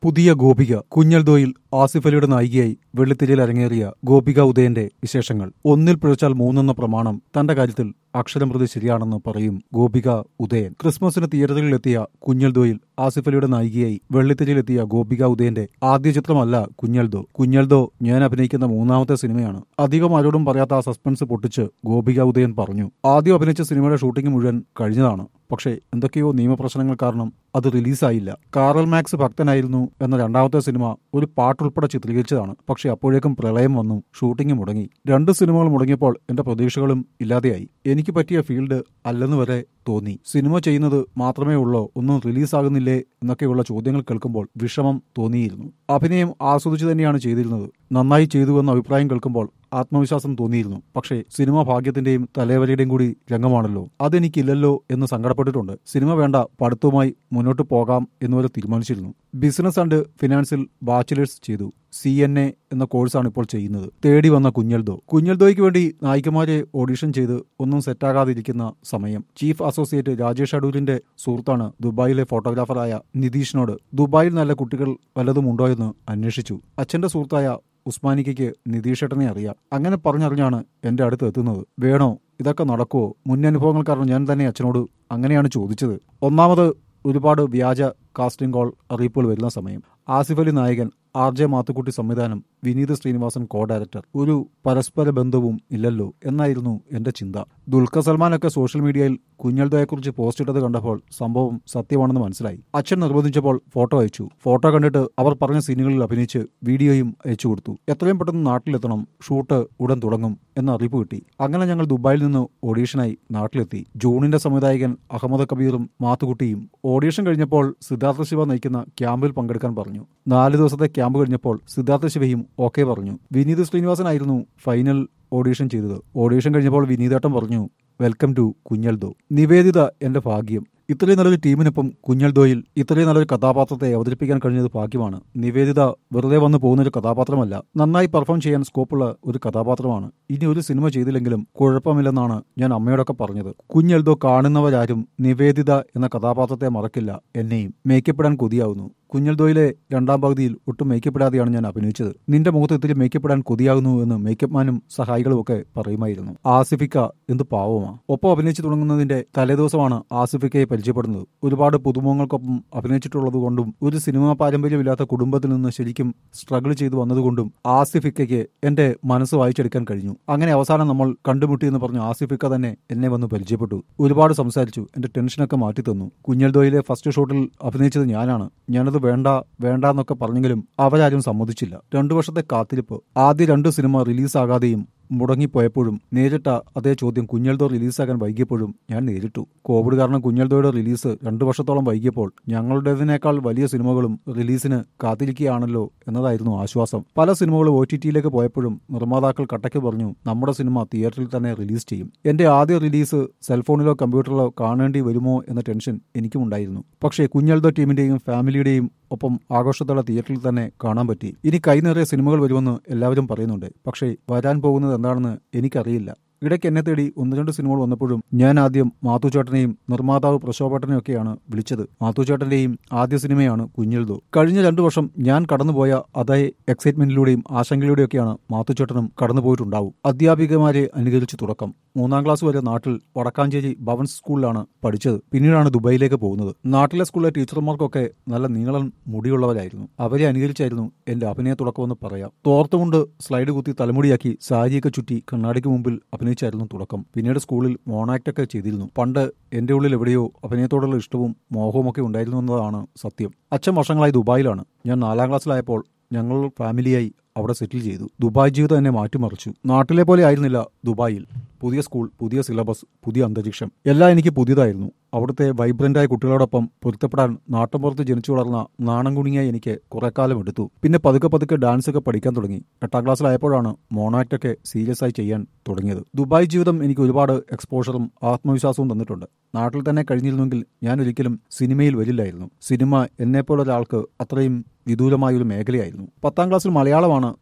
പുതിയ ഗോപിക കുഞ്ഞൽദോയിൽ ആസിഫ് അലിയുടെ നായികയായി വെള്ളിത്തിരയിൽ അരങ്ങേറിയ ഗോപിക ഉദയന്റെ വിശേഷങ്ങൾ. ഒന്നിൽ പിഴച്ചാൽ മൂന്നെന്ന പ്രമാണം തന്റെ കാര്യത്തിൽ അക്ഷരം പ്രതി ശരിയാണെന്ന് പറയും ഗോപിക ഉദയൻ. ക്രിസ്മസിന് തിയേറ്ററുകളിലെത്തിയ കുഞ്ഞൽദോയിൽ ആസിഫ് അലിയുടെ നായികയായി വെള്ളിത്തിരയിലെത്തിയ ഗോപിക ഉദയന്റെ ആദ്യ ചിത്രമല്ല കുഞ്ഞൽദോ. കുഞ്ഞൽദോ ഞാൻ അഭിനയിക്കുന്ന മൂന്നാമത്തെ സിനിമയാണ്. അധികം ആരോടും പറയാത്ത ആ സസ്പെൻസ് പൊട്ടിച്ച് ഗോപിക ഉദയൻ പറഞ്ഞു. ആദ്യം അഭിനയിച്ച സിനിമയുടെ ഷൂട്ടിംഗ് മുഴുവൻ കഴിഞ്ഞതാണ്. പക്ഷേ എന്തൊക്കെയോ നിയമപ്രശ്നങ്ങൾ കാരണം അത് റിലീസായില്ല. കാറൽ മാക്സ് ഭക്തനായിരുന്നു എന്ന രണ്ടാമത്തെ സിനിമ ഒരു പാട്ടുൾപ്പെടെ ചിത്രീകരിച്ചതാണ്. പക്ഷെ അപ്പോഴേക്കും പ്രളയം വന്നു, ഷൂട്ടിംഗ് മുടങ്ങി. 2 സിനിമകൾ മുടങ്ങിയപ്പോൾ എന്റെ പ്രതീക്ഷകളും ഇല്ലാതെയായി. എനിക്ക് പറ്റിയ ഫീൽഡ് അല്ലെന്ന് വരെ തോന്നി. സിനിമ ചെയ്യുന്നത് മാത്രമേ ഉള്ളോ, ഒന്നും റിലീസാകുന്നില്ലേ എന്നൊക്കെയുള്ള ചോദ്യങ്ങൾ കേൾക്കുമ്പോൾ വിഷമം തോന്നിയിരുന്നു. അഭിനയം ആസ്വദിച്ചു തന്നെയാണ് ചെയ്തിരുന്നത്. നന്നായി ചെയ്തുവെന്ന അഭിപ്രായം കേൾക്കുമ്പോൾ ആത്മവിശ്വാസം തോന്നിയിരുന്നു. പക്ഷേ സിനിമ ഭാഗ്യത്തിന്റെയും തലവരയുടെയും കൂടി രംഗമാണല്ലോ, അതെനിക്കില്ലല്ലോ എന്ന് സങ്കടപ്പെട്ടിട്ടുണ്ട്. സിനിമ വേണ്ട, പഠിത്തവുമായി മുന്നോട്ട് പോകാം എന്നുവരെ തീരുമാനിച്ചിരുന്നു. ബിസിനസ് ആൻഡ് ഫിനാൻസിൽ ബാച്ചിലേഴ്സ് ചെയ്തു. CNA എന്ന കോഴ്സാണ് ഇപ്പോൾ ചെയ്യുന്നത്. തേടി വന്ന കുഞ്ഞൽദോയ്ക്ക് വേണ്ടി നായികമാരെ ഓഡിഷൻ ചെയ്ത് ഒന്നും സെറ്റാകാതിരിക്കുന്ന സമയം ചീഫ് അസോസിയേറ്റ് രാജേഷ് അടൂരിന്റെ സുഹൃത്താണ് ദുബായിലെ ഫോട്ടോഗ്രാഫറായ നിതീഷിനോട് ദുബായിൽ നല്ല കുട്ടികൾ വല്ലതും ഉണ്ടോ എന്ന് അന്വേഷിച്ചു. അച്ഛന്റെ സുഹൃത്തായ ഉസ്മാനിക്കയ്ക്ക് നിതീഷേട്ടനെ അറിയാം. അങ്ങനെ പറഞ്ഞറിഞ്ഞാണ് എന്റെ അടുത്ത് എത്തുന്നത്. വേണോ, ഇതൊക്കെ നടക്കുവോ? മുൻ അനുഭവങ്ങൾ കാരണം ഞാൻ തന്നെ അച്ഛനോട് അങ്ങനെയാണ് ചോദിച്ചത്. ഒന്നാമത് ഒരുപാട് വ്യാജ കാസ്റ്റിംഗ് കോൾ അറിയിപ്പുകൾ വരുന്ന സമയം. ആസിഫ് അലി നായകൻ, RJ മാത്തുക്കുട്ടി സംവിധാനം, വിനീത് ശ്രീനിവാസൻ കോ ഡയറക്ടർ. ഒരു പരസ്പര ബന്ധവും ഇല്ലല്ലോ എന്നായിരുന്നു എന്റെ ചിന്ത. ദുൽഖർ സൽമാനൊക്കെ സോഷ്യൽ മീഡിയയിൽ കുഞ്ഞൽദോയെക്കുറിച്ച് പോസ്റ്റ് ഇട്ടത് കണ്ടപ്പോൾ സംഭവം സത്യമാണെന്ന് മനസ്സിലായി. അച്ഛൻ നിർബന്ധിച്ചപ്പോൾ ഫോട്ടോ അയച്ചു. ഫോട്ടോ കണ്ടിട്ട് അവർ പറഞ്ഞ സീനുകളിൽ അഭിനയിച്ച് വീഡിയോയും അയച്ചു കൊടുത്തു. എത്രയും പെട്ടെന്ന് നാട്ടിലെത്തണം, ഷൂട്ട് ഉടൻ തുടങ്ങും എന്ന അറിയിപ്പ് കിട്ടി. അങ്ങനെ ഞങ്ങൾ ദുബായിൽ നിന്ന് ഓഡീഷനായി നാട്ടിലെത്തി. ജൂണിന്റെ സംവിധായകൻ അഹമ്മദ് കബീറും മാത്തുക്കുട്ടിയും. ഓഡീഷൻ കഴിഞ്ഞപ്പോൾ സിദ്ധാർത്ഥ ശിവ നയിക്കുന്ന ക്യാമ്പിൽ പങ്കെടുക്കാൻ പറഞ്ഞു. 4 ദിവസത്തെ ക്യാമ്പ് കഴിഞ്ഞപ്പോൾ സിദ്ധാർത്ഥ ശിവയും ഓക്കെ പറഞ്ഞു. വിനീത് ശ്രീനിവാസനായിരുന്നു ഫൈനൽ ഓഡീഷൻ ചെയ്തത്. ഓഡീഷൻ കഴിഞ്ഞപ്പോൾ വിനീതേട്ടൻ പറഞ്ഞു, വെൽക്കം ടു കുഞ്ഞൽദോ. നിവേദിത എന്റെ ഭാഗ്യം. ഇത്രയും നല്ലൊരു ടീമിനൊപ്പം കുഞ്ഞൽദോയിൽ ഇത്രയും നല്ലൊരു കഥാപാത്രത്തെ അവതരിപ്പിക്കാൻ കഴിഞ്ഞത് ഭാഗ്യമാണ്. നിവേദിത വെറുതെ വന്നു പോകുന്നൊരു കഥാപാത്രമല്ല, നന്നായി പെർഫോം ചെയ്യാൻ സ്കോപ്പുള്ള ഒരു കഥാപാത്രമാണ്. ഇനി ഒരു സിനിമ ചെയ്തില്ലെങ്കിലും കുഴപ്പമില്ലെന്നാണ് ഞാൻ അമ്മയോടൊക്കെ പറഞ്ഞത്. കുഞ്ഞൽദോ കാണുന്നവരാരും നിവേദിത എന്ന കഥാപാത്രത്തെ മറക്കില്ല. എന്നെയും മേക്കപ്പെടാൻ കൊതിയാവുന്നു. കുഞ്ഞൽദോയിലെ 2ാം പകുതിയിൽ ഒട്ടും മേക്കപ്പെടാതെയാണ് ഞാൻ അഭിനയിച്ചത്. നിന്റെ മുഖത്ത് ഇത്തിരി മേക്കപ്പെടാൻ കൊതിയാകുന്നു എന്ന് മേക്കപ്പ് മാനും സഹായികളും ഒക്കെ പറയുമായിരുന്നു. ആസിഫിക്ക എന്ത് പാവമാ. ഒപ്പം അഭിനയിച്ചു തുടങ്ങുന്നതിന്റെ തലേദിവസമാണ് ആസിഫിക്കയെ പരിചയപ്പെടുന്നത്. ഒരുപാട് പുതുമുഖങ്ങൾക്കൊപ്പം അഭിനയിച്ചിട്ടുള്ളതുകൊണ്ടും ഒരു സിനിമാ പാരമ്പര്യമില്ലാത്ത കുടുംബത്തിൽ നിന്ന് ശരിക്കും സ്ട്രഗിൾ ചെയ്തു വന്നതുകൊണ്ടും ആസിഫിക്കയ്ക്ക് എന്റെ മനസ്സ് വായിച്ചെടുക്കാൻ കഴിഞ്ഞു. അങ്ങനെ അവസാനം നമ്മൾ കണ്ടുമുട്ടി എന്ന് പറഞ്ഞു ആസിഫിക്ക തന്നെ എന്നെ വന്ന് പരിചയപ്പെട്ടു. ഒരുപാട് സംസാരിച്ചു. എന്റെ ടെൻഷനൊക്കെ മാറ്റി തന്നു. കുഞ്ഞൽദോയിലെ ഫസ്റ്റ് ഷോട്ടിൽ അഭിനയിച്ചത് ഞാനാണ്. ഞാനത് വേണ്ട എന്നൊക്കെ പറഞ്ഞെങ്കിലും അവരാരും സമ്മതിച്ചില്ല. 2 വർഷത്തെ കാത്തിരിപ്പ്. ആദ്യ 2 സിനിമ റിലീസാകാതെയും മുടങ്ങിപ്പോയപ്പോഴും നേരിട്ട അതേ ചോദ്യം കുഞ്ഞൽദോ റിലീസാകാൻ വൈകിയപ്പോഴും ഞാൻ നേരിട്ടു. കോവിഡ് കാരണം കുഞ്ഞൽദോയുടെ റിലീസ് 2 വർഷത്തോളം വൈകിയപ്പോൾ ഞങ്ങളുടേതിനേക്കാൾ വലിയ സിനിമകളും റിലീസിന് കാത്തിരിക്കുകയാണല്ലോ എന്നതായിരുന്നു ആശ്വാസം. പല സിനിമകളും OTTയിലേക്ക് പോയപ്പോഴും നിർമ്മാതാക്കൾ കട്ടയ്ക്ക് പറഞ്ഞു, നമ്മുടെ സിനിമ തിയേറ്ററിൽ തന്നെ റിലീസ് ചെയ്യും. എന്റെ ആദ്യ റിലീസ് സെൽഫോണിലോ കമ്പ്യൂട്ടറിലോ കാണേണ്ടി വരുമോ എന്ന ടെൻഷൻ എനിക്കും ഉണ്ടായിരുന്നു. പക്ഷേ കുഞ്ഞൽദോ ടീമിന്റെയും ഫാമിലിയുടെയും ഒപ്പം ആഘോഷത്തോടെ തിയേറ്ററിൽ തന്നെ കാണാൻ പറ്റി. ഇനി കൈനിറയെ സിനിമകൾ വരുമെന്ന് എല്ലാവരും പറയുന്നുണ്ട്. പക്ഷേ വരാൻ പോകുന്നത് എന്താണെന്ന് എനിക്കറിയില്ല. ഇടയ്ക്ക് എന്നെ തേടി 1-2 സിനിമകൾ വന്നപ്പോഴും ഞാൻ ആദ്യം മാത്തുചേട്ടനെയും നിർമ്മാതാവ് പ്രശോഭേട്ടനെയും ഒക്കെയാണ് വിളിച്ചത്. മാത്തുചേട്ടന്റെയും ആദ്യ സിനിമയാണ് കുഞ്ഞൽദോ. കഴിഞ്ഞ 2 വർഷം ഞാൻ കടന്നുപോയ അതേ എക്സൈറ്റ്മെന്റിലൂടെയും ആശങ്കയിലൂടെയൊക്കെയാണ് മാത്തുചേട്ടനും കടന്നുപോയിട്ടുണ്ടാവും. അധ്യാപികമാരെ അനുകരിച്ച് തുടക്കം. 3ാം ക്ലാസ് വരെ നാട്ടിൽ വടക്കാഞ്ചേരി ഭവൻസ് സ്കൂളിലാണ് പഠിച്ചത്. പിന്നീടാണ് ദുബായിലേക്ക് പോകുന്നത്. നാട്ടിലെ സ്കൂളിലെ ടീച്ചർമാർക്കൊക്കെ നല്ല നീളം മുടിയുള്ളവരായിരുന്നു. അവരെ അനുകരിച്ചായിരുന്നു എന്റെ അഭിനയ തുടക്കമെന്ന് പറയാം. തോർത്തുകൊണ്ട് സ്ലൈഡ് കുത്തി തലമുടിയാക്കി സാരിയൊക്കെ ചുറ്റി കണ്ണാടിക്ക് മുമ്പിൽ അഭിനയിച്ചായിരുന്നു തുടക്കം. പിന്നീട് സ്കൂളിൽ മോണാക്ടൊക്കെ ചെയ്തിരുന്നു. പണ്ട് എന്റെ ഉള്ളിൽ എവിടെയോ അഭിനയത്തോടുള്ള ഇഷ്ടവും മോഹവും ഒക്കെ ഉണ്ടായിരുന്നു എന്നതാണ് സത്യം. അച്ഛൻ വർഷങ്ങളായി ദുബായിലാണ്. ഞാൻ 4ാം ക്ലാസ്സിലായപ്പോൾ ഞങ്ങൾ ഫാമിലിയായി അവിടെ സെറ്റിൽ ചെയ്തു. ദുബായ് ജീവിതം എന്നെ മാറ്റിമറിച്ചു. നാട്ടിലെ പോലെ ആയിരുന്നില്ല ദുബായിൽ. പുതിയ സ്കൂൾ, പുതിയ സിലബസ്, പുതിയ അന്തരീക്ഷം, എല്ലാം എനിക്ക് പുതിയതായിരുന്നു. അവിടുത്തെ വൈബ്രന്റായ കുട്ടികളോടൊപ്പം പൊരുത്തപ്പെടാൻ നാട്ടുമ്പുറത്ത് ജനിച്ചു വളർന്ന നാണം കുണിയായി എനിക്ക് കുറെ കാലം എടുത്തു. പിന്നെ പതുക്കെ ഡാൻസ് ഒക്കെ പഠിക്കാൻ തുടങ്ങി. 8ാം ക്ലാസ്സിലായപ്പോഴാണ് മോണാക്ടൊക്കെ സീരിയസ് ആയി ചെയ്യാൻ തുടങ്ങിയത്. ദുബായ് ജീവിതം എനിക്ക് ഒരുപാട് എക്സ്പോഷറും ആത്മവിശ്വാസവും തന്നിട്ടുണ്ട്. നാട്ടിൽ തന്നെ കഴിഞ്ഞിരുന്നെങ്കിൽ ഞാൻ ഒരിക്കലും സിനിമയിൽ വരില്ലായിരുന്നു. സിനിമ എന്നെപ്പോലെ ഒരാൾക്ക് അത്രയും വിദൂരമായൊരു മേഖലയായിരുന്നു. 10ാം ക്ലാസ്സിൽ മലയാളമാണ് ഞാൻ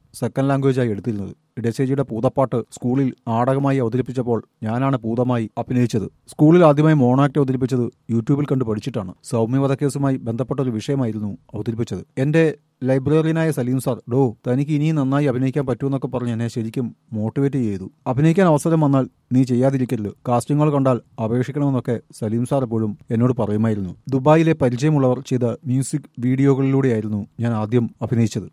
സെക്കൻഡ് ലാംഗ്വേജായി എടുത്തിരുന്നത്. ഇടശ്ശേരിയുടെ പൂതപ്പാട്ട് സ്കൂളിൽ നാടകമായി അവതരിപ്പിച്ചപ്പോൾ ഞാനാണ് പൂതമായി അഭിനയിച്ചത്. സ്കൂളിൽ ആദ്യമായി മോണോ ആക്ട് അവതരിപ്പിച്ചത് യൂട്യൂബിൽ കണ്ട് പഠിച്ചിട്ടാണ്. സൗമ്യ വധക്കേസുമായി ബന്ധപ്പെട്ട ഒരു വിഷയമായിരുന്നു അവതരിപ്പിച്ചത്. എന്റെ ലൈബ്രറിയനായ സലീം സാർ, ഡോ തനിക്ക് ഇനിയും നന്നായി അഭിനയിക്കാൻ പറ്റുമെന്നൊക്കെ പറഞ്ഞ് എന്നെ ശരിക്കും മോട്ടിവേറ്റ് ചെയ്തു. അഭിനയിക്കാൻ അവസരം വന്നാൽ നീ ചെയ്യാതിരിക്കരുത്, കാസ്റ്റിങ്ങുകൾ കണ്ടാൽ അപേക്ഷിക്കണമെന്നൊക്കെ സലീം സാർ എപ്പോഴും എന്നോട് പറയുമായിരുന്നു. ദുബായിലെ പരിചയമുള്ളവർ ചെയ്ത മ്യൂസിക് വീഡിയോകളിലൂടെയായിരുന്നു ഞാൻ ആദ്യം അഭിനയിച്ചത്.